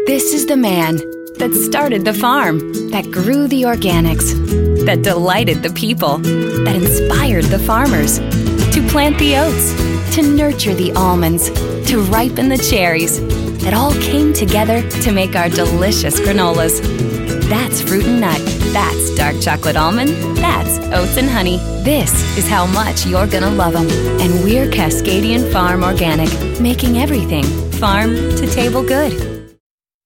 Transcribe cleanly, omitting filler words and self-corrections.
This is the man that started the farm, that grew the organics, that delighted the people, that inspired the farmers to plant the oats, to nurture the almonds, to ripen the cherries, that all came together to make our delicious granolas. That's Fruit and Nut. That's Dark Chocolate Almond. That's Oats and Honey. This is how much you're gonna love them. And we're Cascadian Farm Organic, making everything farm to table good.